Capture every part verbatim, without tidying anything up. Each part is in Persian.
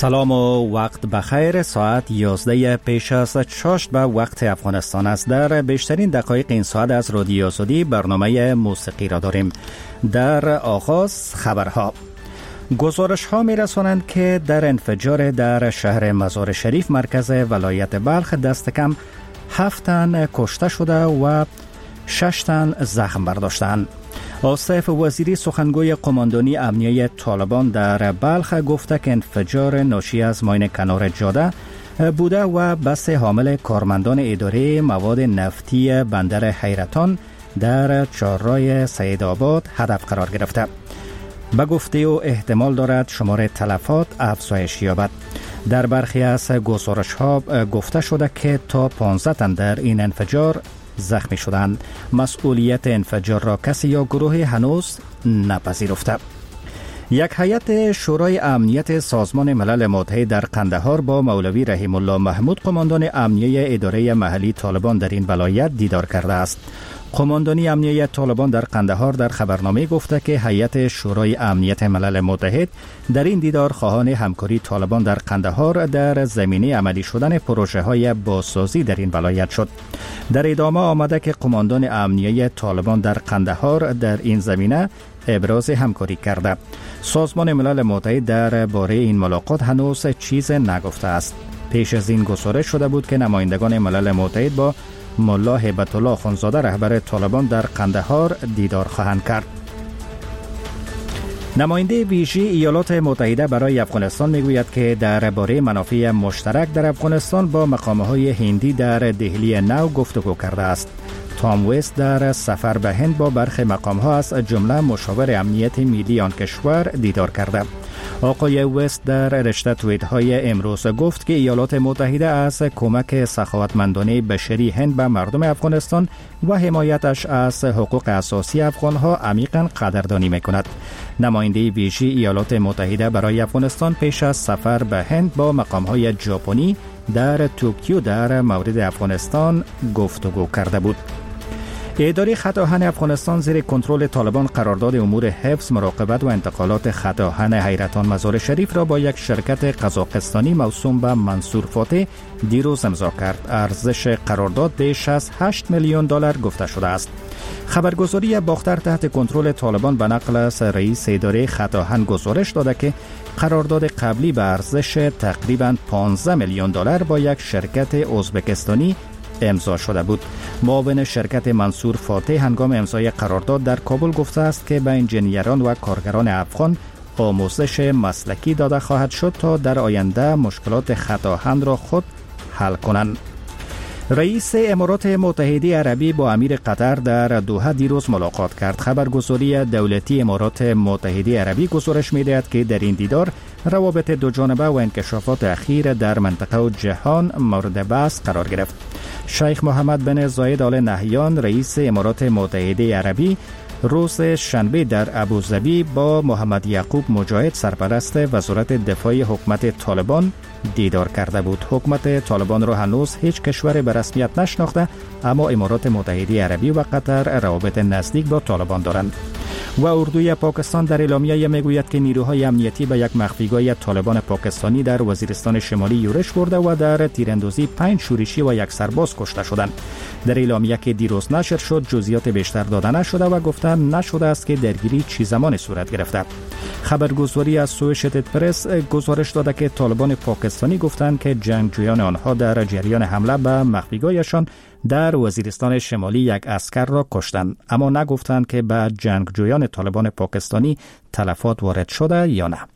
سلام و وقت بخیر. ساعت یازده پیش از شش به وقت افغانستان است. در بیشترین دقایق این ساعت از رادیو آزادی برنامه موسیقی را داریم. در آغاز خبرها. گزارش ها می رسانند که در انفجار در شهر مزار شریف مرکز ولایت بلخ دست کم هفت تن کشته شده و شش تن زخم برداشتند. آصف وزیری سخنگوی قماندانی امنیه طالبان در بلخ گفته که انفجار ناشی از ماین کنار جاده بوده و بس حامل کارمندان اداره مواد نفتی بندر حیرتان در چهارراه سیدآباد هدف قرار گرفته. به گفته او احتمال دارد شمار تلفات افزایش یابد. در برخی از گزارش ها گفته شده که تا پانزده تن در این انفجار زخمی شدند. مسئولیت انفجار را کسی یا گروه هنوز نپذیرفته. یک هیئت شورای امنیت سازمان ملل متحد در قندهار با مولوی رحیم الله محمود قماندان امنیه اداره محلی طالبان در این ولایت دیدار کرده است. قماندانی امنیه طالبان در قندهار در خبرنامه گفته که هیئت شورای امنیت ملل متحد در این دیدار خواهان همکاری طالبان در قندهار در زمینه عملی شدن پروژه های بازسازی در این ولایت شد. در ادامه آمده که قماندان امنیه طالبان در قندهار در این زمینه ابراز همکاری کرده. سازمان ملل متحد در باره این ملاقات هنوز چیز نگفته است. پیش از این گزارش شده بود که نمایندگان ملل متحد با ملا هیبت الله اخوندزاده رهبر طالبان در قندهار دیدار خواهند کرد. نماینده ویژه ایالات متحده برای افغانستان میگوید که درباره منافع مشترک در افغانستان با مقام‌های هندی در دهلی نو گفتگو کرده است. تام وست در سفر به هند با برخی مقام‌ها از جمله مشاور امنیت ملی آن کشور دیدار کرده. آقای وست در رشته توییت‌های امروز گفت که ایالات متحده از کمک سخاوتمندانه بشری هند به مردم افغانستان و حمایتش از حقوق اساسی افغان‌ها عمیقاً قدردانی می‌کند. نماینده ویژه ایالات متحده برای افغانستان پیش از سفر به هند با مقام‌های ژاپنی در توکیو در مورد افغانستان گفتگو کرده بود. اداره خط آهن افغانستان زیر کنترل طالبان قرارداد امور حفظ، مراقبت و انتقالات خط آهن حیرتان مزار شریف را با یک شرکت قزاقستانی موسوم به منصور فاتح دیروز امضا کرد. ارزش قرارداد بیش از هشت میلیون دلار گفته شده است. خبرگزاری باختر تحت کنترل طالبان به نقل از رئیس اداره خط آهن گزارش داده که قرارداد قبلی به ارزش تقریباً پانزده میلیون دلار با یک شرکت ازبکستانی امضا شده بود. معاون شرکت منصور فاتح هنگام امضای قرارداد در کابل گفته است که به انجینیران و کارگران افغان آموزش مسلکی داده خواهد شد تا در آینده مشکلات خط آهن را خود حل کنند. رئیس امارات متحده عربی با امیر قطر در دوحه دیروز ملاقات کرد. خبرگزاری دولتی امارات متحده عربی گزارش می‌دهد که در این دیدار روابط دو جانبه و انکشافات اخیر در منطقه و جهان مورد بحث قرار گرفت. شیخ محمد بن زاید آل نهیان رئیس امارات متحده عربی روز شنبه در ابوظبی با محمد یعقوب مجاهد سرپرست وزارت دفاع حکومت طالبان دیدار کرده بود. حکومت طالبان را هنوز هیچ کشور به رسمیت نشناخته، اما امارات متحده عربی و قطر روابط نزدیک با طالبان دارند. و اردوی پاکستان در اعلامیه میگوید که نیروهای امنیتی به یک مخفیگاه طالبان پاکستانی در وزیرستان شمالی یورش برده و در تیراندازی پنج شورشی و یک سرباز کشته شدند. در اعلامیه که دیروز نشر شد جزئیات بیشتر داده نشده و گفته نشده است که درگیری چه زمانی صورت گرفته. خبرگزاری از اسوشییتد پرس گزارش داده که طالبان پاکستانی گفتند که جنگجویان آنها در جریان حمله به مخفیگاهشان در وزیرستان شمالی یک عسکر را کشتند، اما نگفتند که به جنگجویان طالبان پاکستانی تلفات وارد شده یا نه.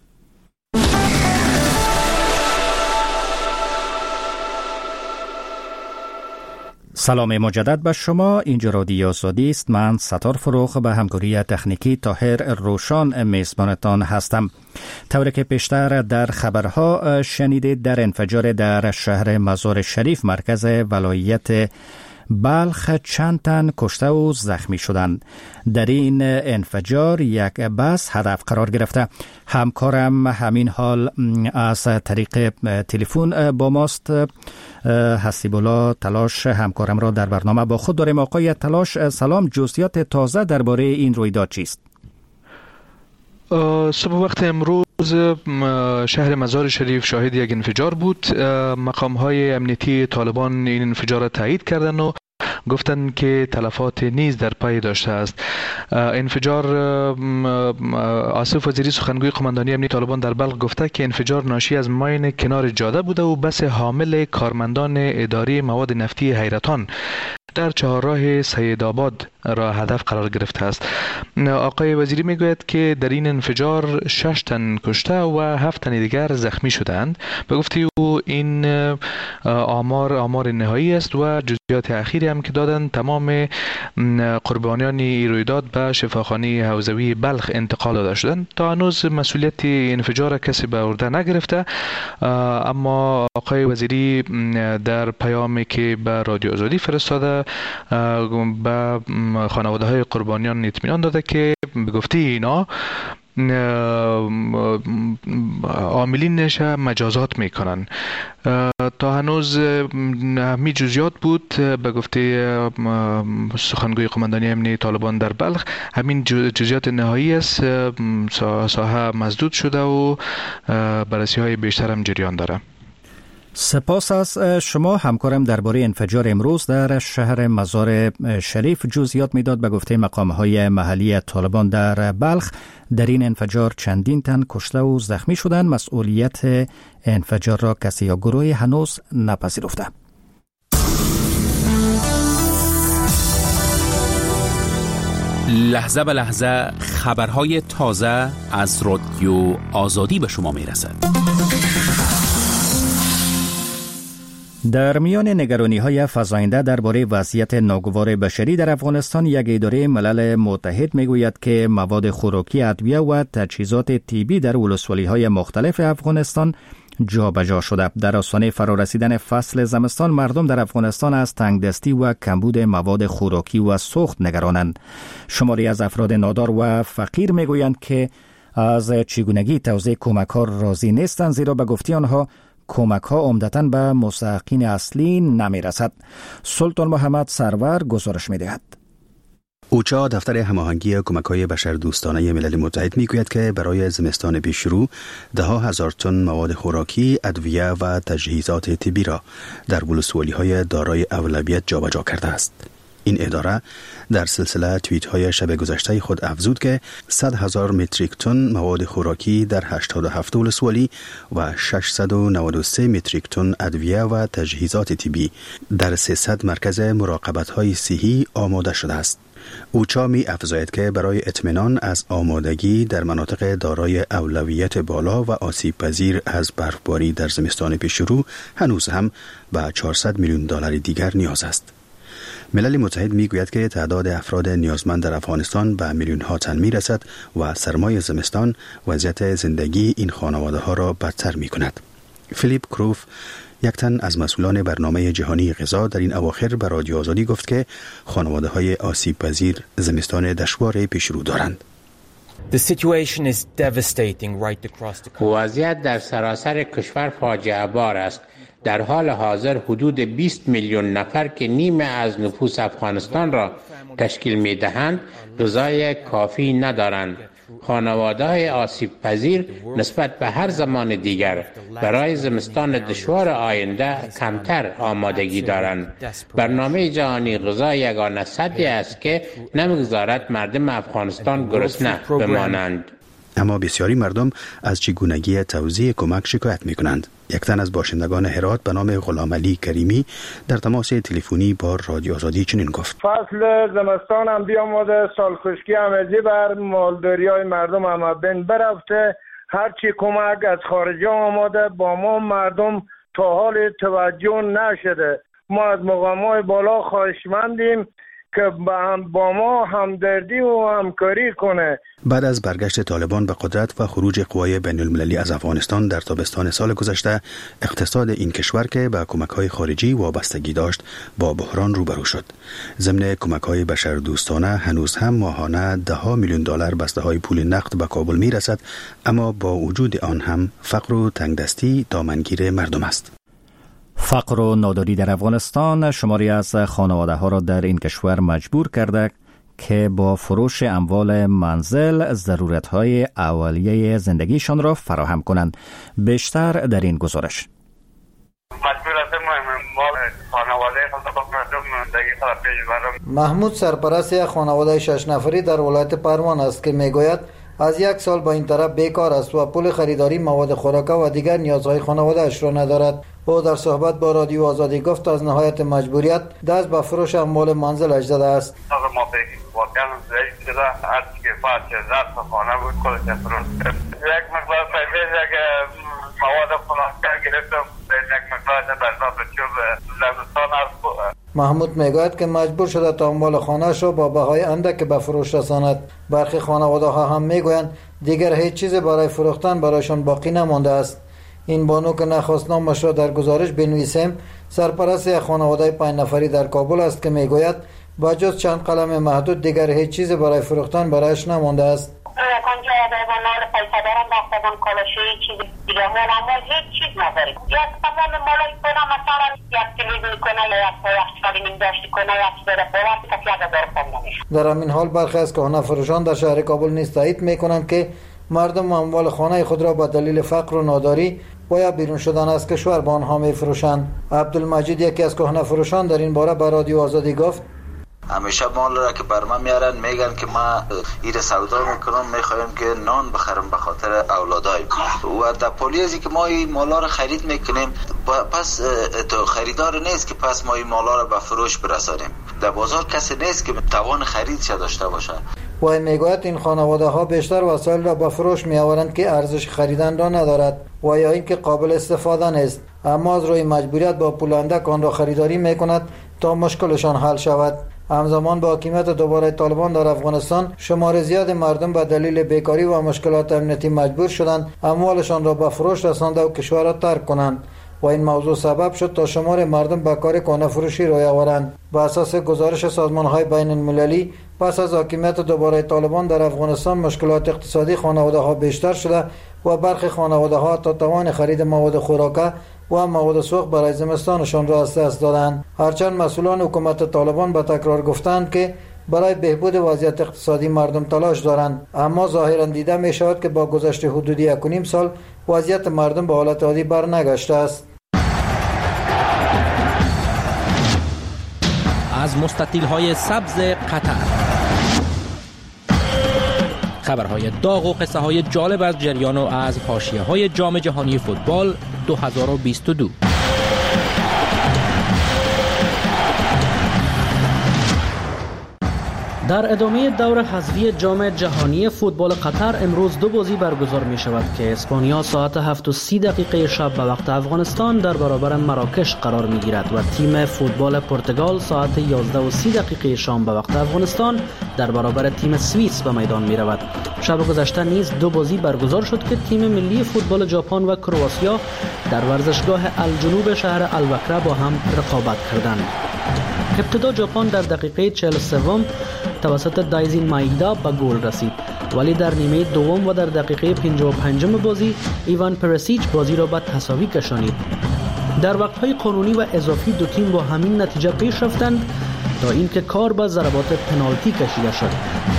سلام مجدد به شما. اینجا رادیو آزادی است. من ستار فروخ به همکاری تکنیکی طاهر روشان میزبانتان هستم. طوری که پیشتر در خبرها شنیدید در انفجار در شهر مزار شریف مرکز ولایت بلخ چند تن کشته و زخمی شدند. در این انفجار یک بس هدف قرار گرفته. همکارم همین حال از طریق تلفن با ماست. حسیب الله تلاش همکارم را در برنامه با خود داریم. آقای تلاش سلام، جزئیات تازه درباره این رویداد چیست؟ صبح وقت امروز شهر مزار شریف شاهد یک انفجار بود. مقام‌های امنیتی طالبان این انفجار را تایید کردند و گفتند که تلفات نیز در پی داشته است. انفجار، آصف وزیری سخنگوی قماندانی امنیتی طالبان در بلخ گفته که انفجار ناشی از ماین کنار جاده بوده و بس حامل کارمندان اداره مواد نفتی حیرتان در چهارراه سیدآباد را هدف قرار گرفته است. آقای وزیری میگوید که در این انفجار شش تن کشته و هفت تن دیگر زخمی شدند. به گفته او این آمار آمار نهایی است و جزئیات اخیری هم که دادند تمام قربانیان رویداد به شفاخانه حوزوی بلخ انتقال داده شدند. تا هنوز مسئولیت انفجار کسی به عهده نگرفته، اما آقای وزیری در پیامی که به رادیو آزادی فرستاده به خانواده های قربانیان اطمینان داده که به گفته اینا عاملینش مجازات میکنن. تا هنوز همی جزئیات بود. به گفته سخنگوی قماندانی امنیتی طالبان در بلخ همین جزئیات نهایی است. ساحه مسدود شده و بررسی های بیشتر هم جریان داره. سپاس از شما. همکارم درباره انفجار امروز در شهر مزار شریف جزئیات میداد. به گفته مقام‌های محلی طالبان در بلخ در این انفجار چندین تن کشته و زخمی شدند. مسئولیت انفجار را کسی یا گروهی هنوز نپذیرفته. لحظه به لحظه خبرهای تازه از رادیو آزادی به شما میرسد. در میان نگرانی‌های فزاینده درباره وضعیت ناگوار بشری در افغانستان، یک اداره ملل متحد میگوید که مواد خوراکی، ادویه و تجهیزات طبی در ولسوالی‌های مختلف افغانستان جابجا شده. در آستانه فرارسیدن فصل زمستان، مردم در افغانستان از تنگدستی و کمبود مواد خوراکی و سوخت نگرانند. شماری از افراد نادار و فقیر میگویند که از چگونگی توزیع کمک‌ها راضی نیستند، زیرا به گفته آنها کمک ها عمدتاً به مستحقین اصلی نمی رسد. سلطان محمد سرور گزارش می دهد. اوچا دفتر هماهنگی کمک‌های بشردوستانه ملل متحد میگوید که برای زمستان پیشرو ده ها هزار تن مواد خوراکی، ادویه و تجهیزات طبی را در ولسوالی‌های دارای اولویت جابجا کرده است. این اداره در سلسله توییت های شب گذشته خود افزود که صد هزار متریک تن مواد خوراکی در هشتاد و هفت ولسوالی و ششصد و نود و سه متریک تن ادویه و تجهیزات طبی در سیصد مرکز مراقبت های صحی آماده شده است. اوچا می افزاید که برای اطمینان از آمادگی در مناطق دارای اولویت بالا و آسیب پذیر از برفباری در زمستان پیشرو هنوز هم به چهارصد میلیون دلار دیگر نیاز است. ملل متحد میگوید که تعداد افراد نیازمند در افغانستان به میلیون ها تن میرسد و سرمای زمستان وضعیت زندگی این خانواده ها را بدتر می کند. فیلیپ کروف، یک تن از مسئولان برنامه جهانی غذا، در این اواخر به رادیو آزادی گفت که خانواده های آسیب پذیر زمستان دشوار پیش رو دارند. وضعیت در سراسر کشور فاجعه بار است. در حال حاضر حدود بیست میلیون نفر که نیمه از نفوس افغانستان را تشکیل می دهند غذای کافی ندارند. خانواده‌های آسیب پذیر نسبت به هر زمان دیگر برای زمستان دشوار آینده کمتر آمادگی دارند. برنامه جهانی غذا یگانه سدی است که نمیگذارد مردم افغانستان گرسنه بمانند. اما بسیاری مردم از چگونگی توزیع کمک شکایت می کنند. یک تن از باشندگان هرات به نام غلام علی کریمی در تماس تلفنی با رادیو آزادی چنین گفت: فصل زمستان هم بیامده، سال خشکی هم بر مالداری های مردم هم بین برفته، هرچی کمک از خارجی آماده با ما مردم تا حال توجه نشده. ما از مقام های بالا خواهشمندیم که با ما همدردی و همکاری کنه. بعد از برگشت طالبان به قدرت و خروج قوای بین المللی از افغانستان در تابستان سال گذشته، اقتصاد این کشور که به کمک‌های خارجی وابستگی داشت با بحران روبرو شد. ضمن کمک‌های بشردوستانه هنوز هم ماهانه ده ها میلیون دلار بسته‌های پول نقد به کابل می‌رسد، اما با وجود آن هم فقر و تنگدستی دامنگیر مردم است. فقر و ناداری در افغانستان شماری از خانواده ها را در این کشور مجبور کرده که با فروش اموال منزل ضرورت‌های اولیه زندگیشان را فراهم کنند. بیشتر در این گزارش. محمود سرپرست یک خانواده شش نفری در ولایت پروان است که میگوید از یک سال با این طرف بیکار است و پول خریداری مواد خوراک و دیگر نیازهای خانواده اش را ندارد. او در صحبت با رادیو آزادی گفت از نهایت مجبوریت دست به فروش اموال منزلش زده است. محمود میگوید که مجبور شده تا اموال خانه‌اش را با بهای اندک به فروش رساند. برخی خانواده ها هم میگویند دیگر هیچ چیز برای فروختن برایشان باقی نمانده است. این بانو که نخواست نامش را در گزارش بنویسیم، سرپرست یک خانواده پنج نفری در کابل است که میگوید با جز چند قلم محدود دیگر هیچ چیز برای فروختن برایش نمانده است. در همین حال برخی از کهنه فروشان در شهر کابل نیز تایید میکنند که مردم اموال خانه خود را به دلیل فقر و ناداری و یا بیرون شدن از کشور به آنها میفروشند. عبدالمجید یکی از کهنه فروشان در این باره به رادیو آزادی گفت همیشه مال را که بر من میارن میگن که ما ایره سودا میکنم، میخوایم که نان بخرم به خاطر اولادای و در پولیزی که ما این مالا را خرید میکنیم پس تو خریدار نیست که پس ما این مالا را به فروش برسانیم. در بازار کسی نیست که توان خریدش داشته باشه. و میگوید این خانواده ها بیشتر وسایل را به فروش می آورند که ارزش خریدن را ندارد و یا اینکه قابل استفاده نیست، اما از روی مجبوریت با پول اندک آن را خریداری میکند تا مشکلشان حل شود. همزمان با حکومت دوباره طالبان در افغانستان شمار زیاد مردم به دلیل بیکاری و مشکلات امنیتی مجبور شدند اموالشان را به فروش رسانده و کشور را ترک کنند و این موضوع سبب شد تا شمار مردم به کار کهنه فروشی روی آورند. به اساس گزارش سازمان‌های بین المللی پس از حکومت دوباره طالبان در افغانستان مشکلات اقتصادی خانواده‌ها بیشتر شده و برخی خانواده‌ها تا توان خرید مواد خوراک و مواد سوخت برای زمستانشان را از دست دادند. هرچند مسئولان حکومت طالبان به تکرار گفتند که برای بهبود وضعیت اقتصادی مردم تلاش دارند، اما ظاهرا دیده می شود که با گذشت حدود یک و نیم سال وضعیت مردم به حالت عادی برنگشته است. از مستطیل‌های سبز قطر خبرهای داغ و قصه های جالب از جریان و از حاشیه‌های جام جهانی فوتبال دو هزار و بیست و دو. در ادامه دور حذفی جام جهانی فوتبال قطر امروز دو بازی برگزار می شود که اسپانیا ساعت هفت و سی دقیقه شب به وقت افغانستان در برابر مراکش قرار می گیرد و تیم فوتبال پرتغال ساعت یازده و سی دقیقه شام به وقت افغانستان در برابر تیم سوئیس به میدان می رود. شب گذشته نیز دو بازی برگزار شد که تیم ملی فوتبال ژاپن و کرواتیا در ورزشگاه الجنوب شهر الوکره با هم رقابت کردند. ابتدا ژاپن در دقیقه چهل و سه توسط دایزین مایدا به گل رسید، ولی در نیمه دوم و در دقیقه پنجاه و پنج بازی ایوان پرسیچ بازی را به تساوی کشانید. در وقت‌های قانونی و اضافی دو تیم با همین نتیجه پیش رفتند تا اینکه کار به ضربات پنالتی کشیده شد.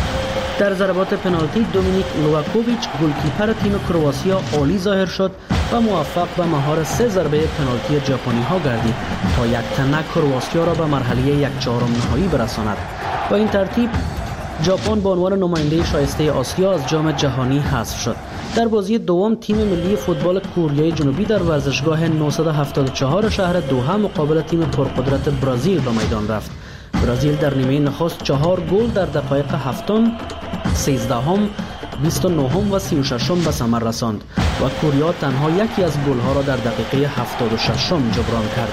در ضربات پنالتی دومینیک لوواکوویچ گلکیپر تیم کرواتیا عالی ظاهر شد و موفق به مهار سه ضربه پنالتی ژاپنی ها گردید تا یک تنه کرواتیا را به مرحله یک چهارم نهایی برساند. با این ترتیب ژاپن به عنوان نماینده شایسته آسیا از جام جهانی حذف شد. در بازی دوم تیم ملی فوتبال کره جنوبی در ورزشگاه نهصد و هفتاد و چهار شهر دوحه مقابل تیم پرقدرت برزیل به میدان رفت. برزیل در نیمه نخست چهار گل در دقایق هفتم، سیزدهم، بیست و نهم و سی و ششم به ثمر رساند و کره تنها یکی از گل‌ها را در دقیقه هفتاد و ششم جبران کرد.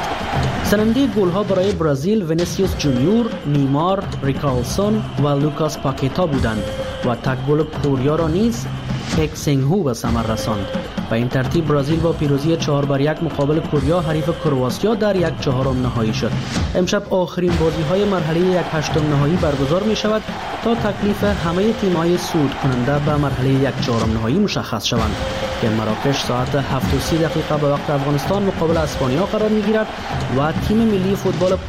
سرنده گل‌ها برای برزیل وینیسیوس جونیور، نیمار، ریکارلسون و لوکاس پاکیتا بودند و تک گل کره را نیز پک سینگ هو به ثمر رساند. به این ترتیب برزیل با پیروزی چهار بر یک مقابل کره حریف کرواتیا در یک چهارم نهایی شد. امشب آخرین بازی‌های مرحله یک هشتم نهایی برگزار می‌شود تا تکلیف همه تیم‌های صعود کننده به مرحله یک چهارم نهایی مشخص شوند که مراکش ساعت هفت و سی دقیقه به وقت افغانستان مقابل اسپانیا قرار می‌گیرد و تیم ملی فوتبال